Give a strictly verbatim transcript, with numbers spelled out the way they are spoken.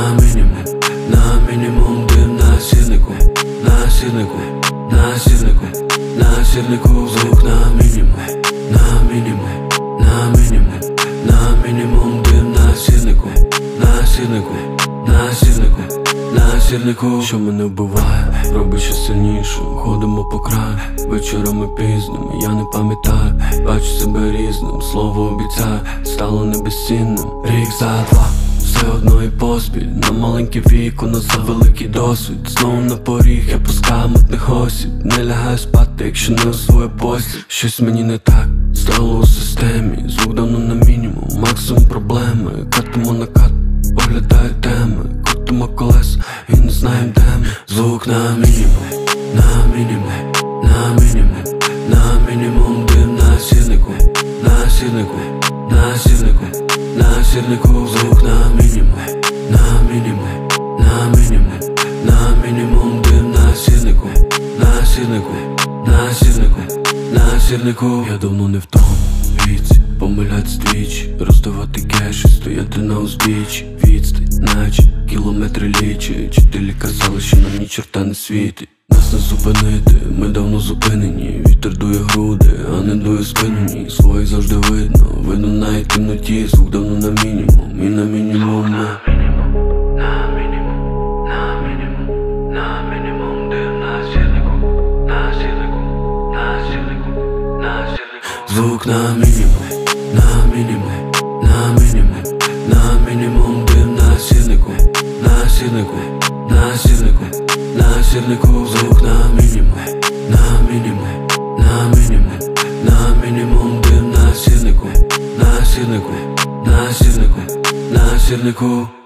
на мінімум, на мінімум дим на сірнику, на сірнику, на сірнику, на сірнику, звук на мінімум, на мінімум, на мінімум, на мінімум дим на сірнику, на сірнику, на сірнику, на сірнику. Що мене вбиває, робить ще сильніше, ходимо по краю, вечорами пізними, я не пам'ятаю, бачу себе різним, слово обіцяю, стало небезцінним. Рік за два, все одно і поспіль, на маленьке віко, на завеликий досвід. Знову на поріг, я пускаю мутних осіб, не лягаю спати, якщо не освою постіль. Щось мені не так, стало у системі, звук давно на мінімум, максимум проблеми, катимо на кат, оглядаю теми, крутимо колеса і не знаєм де ми. Звук на мінімум, на мінімум, на мінімум, на мінімум дим на сірнику, на сірнику, на сірнику, на сірнику, звук на мінімум, на мінімум, на мінімум, на мінімум дим на сірнику, на сірнику, на сірнику, на сірнику. Я давно не в тому віці, помилять двічі, роздавати кеші, стояти на узбіччі, відстань, наче кілометри лічі. Вчителі казали, що нам ні чорта не світить. Нас не зупинити, ми давно зупинені. Вітер дує груди, а не дує спину ні. Своїх завжди видно, видно навіть в темноті. Звук давно на мінімум, і на мінімум ми. На мінімум, на мінімум, на мінімум дим на сірнику, на сірнику, на сірнику, на сірнику. Звук на мінімум, на мінімум, на мінімум, на мінімум дим на сірнику, на сірнику, на сірнику, на сірнику. Звук на мінімум, на мінімум, на мінімум, на мінімум дим на сірнику, на сірнику, на сірнику, на сірнику.